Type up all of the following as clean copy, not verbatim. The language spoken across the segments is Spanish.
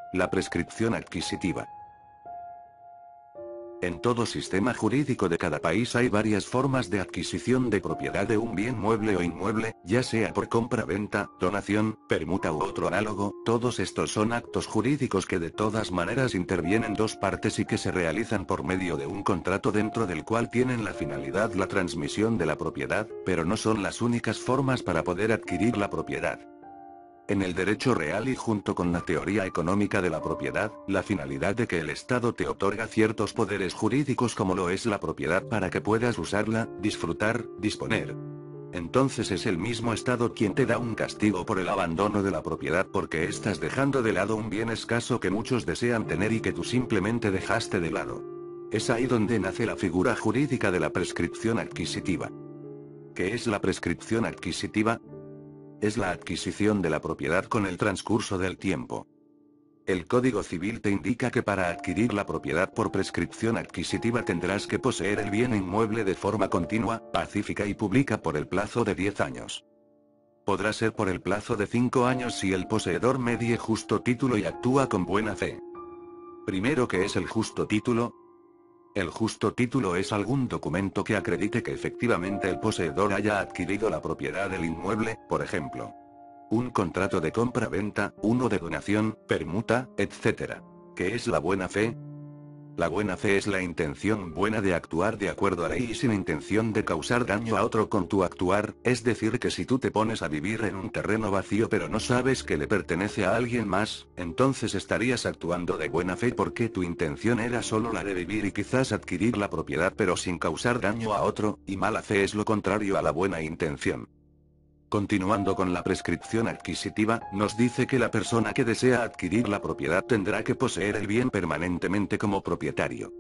La prescripción adquisitiva. En todo sistema jurídico de cada país hay varias formas de adquisición de propiedad de un bien mueble o inmueble, ya sea por compra-venta, donación, permuta u otro análogo. Todos estos son actos jurídicos que de todas maneras intervienen dos partes y que se realizan por medio de un contrato dentro del cual tienen la finalidad la transmisión de la propiedad, pero no son las únicas formas para poder adquirir la propiedad. En el derecho real y junto con la teoría económica de la propiedad, la finalidad de que el Estado te otorga ciertos poderes jurídicos como lo es la propiedad para que puedas usarla, disfrutar, disponer. Entonces es el mismo Estado quien te da un castigo por el abandono de la propiedad porque estás dejando de lado un bien escaso que muchos desean tener y que tú simplemente dejaste de lado. Es ahí donde nace la figura jurídica de la prescripción adquisitiva. ¿Qué es la prescripción adquisitiva? Es la adquisición de la propiedad con el transcurso del tiempo. El Código Civil te indica que para adquirir la propiedad por prescripción adquisitiva tendrás que poseer el bien inmueble de forma continua, pacífica y pública por el plazo de 10 años. Podrá ser por el plazo de 5 años si el poseedor medie justo título y actúa con buena fe. Primero, ¿qué es el justo título? El justo título es algún documento que acredite que efectivamente el poseedor haya adquirido la propiedad del inmueble, por ejemplo, un contrato de compra-venta, uno de donación, permuta, etc. ¿Qué es la buena fe? La buena fe es la intención buena de actuar de acuerdo a ley y sin intención de causar daño a otro con tu actuar, es decir que si tú te pones a vivir en un terreno vacío pero no sabes que le pertenece a alguien más, entonces estarías actuando de buena fe porque tu intención era solo la de vivir y quizás adquirir la propiedad pero sin causar daño a otro, y mala fe es lo contrario a la buena intención. Continuando con la prescripción adquisitiva, nos dice que la persona que desea adquirir la propiedad tendrá que poseer el bien permanentemente como propietario.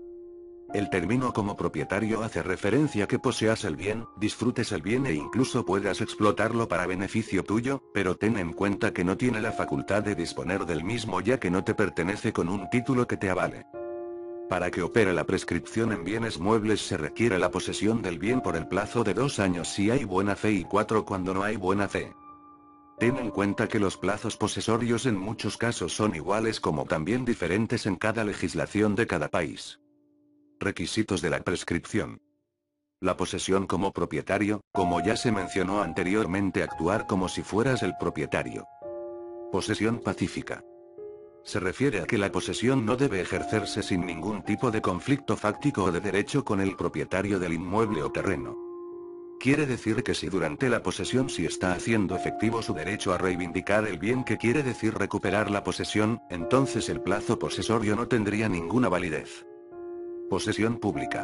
El término como propietario hace referencia a que poseas el bien, disfrutes el bien e incluso puedas explotarlo para beneficio tuyo, pero ten en cuenta que no tiene la facultad de disponer del mismo ya que no te pertenece con un título que te avale. Para que opere la prescripción en bienes muebles se requiere la posesión del bien por el plazo de 2 años si hay buena fe y 4 cuando no hay buena fe. Ten en cuenta que los plazos posesorios en muchos casos son iguales como también diferentes en cada legislación de cada país. Requisitos de la prescripción. La posesión como propietario, como ya se mencionó anteriormente, actuar como si fueras el propietario. Posesión pacífica. Se refiere a que la posesión no debe ejercerse sin ningún tipo de conflicto fáctico o de derecho con el propietario del inmueble o terreno. Quiere decir que si durante la posesión sí está haciendo efectivo su derecho a reivindicar el bien, que quiere decir recuperar la posesión, entonces el plazo posesorio no tendría ninguna validez. Posesión pública.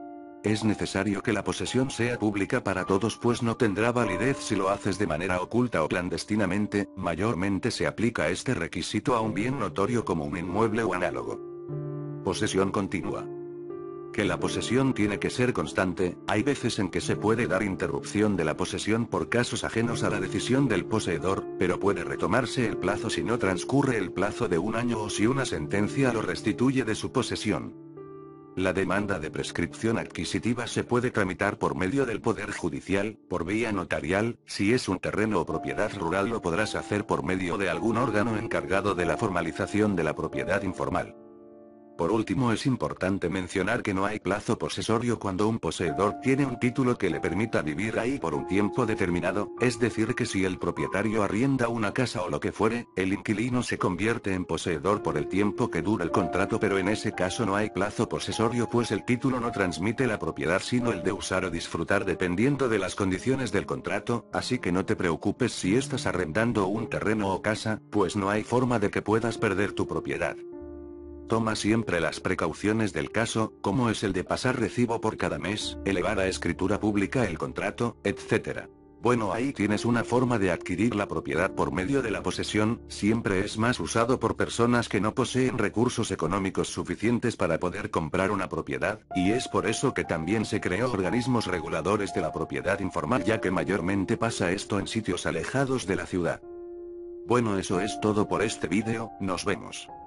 Es necesario que la posesión sea pública para todos pues no tendrá validez si lo haces de manera oculta o clandestinamente, mayormente se aplica este requisito a un bien notorio como un inmueble o análogo. Posesión continua. Que la posesión tiene que ser constante, hay veces en que se puede dar interrupción de la posesión por casos ajenos a la decisión del poseedor, pero puede retomarse el plazo si no transcurre el plazo de 1 año o si una sentencia lo restituye de su posesión. La demanda de prescripción adquisitiva se puede tramitar por medio del Poder Judicial, por vía notarial, si es un terreno o propiedad rural lo podrás hacer por medio de algún órgano encargado de la formalización de la propiedad informal. Por último, es importante mencionar que no hay plazo posesorio cuando un poseedor tiene un título que le permita vivir ahí por un tiempo determinado, es decir que si el propietario arrienda una casa o lo que fuere, el inquilino se convierte en poseedor por el tiempo que dura el contrato, pero en ese caso no hay plazo posesorio pues el título no transmite la propiedad sino el de usar o disfrutar dependiendo de las condiciones del contrato, así que no te preocupes si estás arrendando un terreno o casa, pues no hay forma de que puedas perder tu propiedad. Toma siempre las precauciones del caso, como es el de pasar recibo por cada mes, elevar a escritura pública el contrato, etc. Bueno, ahí tienes una forma de adquirir la propiedad por medio de la posesión, siempre es más usado por personas que no poseen recursos económicos suficientes para poder comprar una propiedad, y es por eso que también se creó organismos reguladores de la propiedad informal ya que mayormente pasa esto en sitios alejados de la ciudad. Bueno, eso es todo por este vídeo, nos vemos.